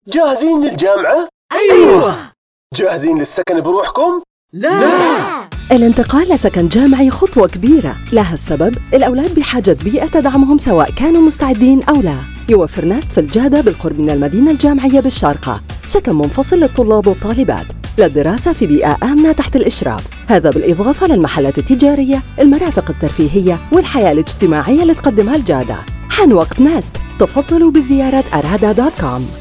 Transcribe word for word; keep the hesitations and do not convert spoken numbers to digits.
جاهزين للجامعة؟ أيوة. جاهزين للسكن بروحكم؟ لا, لا. الانتقال لسكن جامعي خطوة كبيرة، لها السبب الأولاد بحاجة بيئة تدعمهم سواء كانوا مستعدين أو لا. يوفر ناست في الجادة بالقرب من المدينة الجامعية بالشارقة سكن منفصل للطلاب والطالبات للدراسة في بيئة آمنة تحت الإشراف، هذا بالإضافة للمحلات التجارية، المرافق الترفيهية والحياة الاجتماعية اللي تقدمها الجادة. حان وقت ناست، تفضلوا بزيارة أرادا دوت كوم.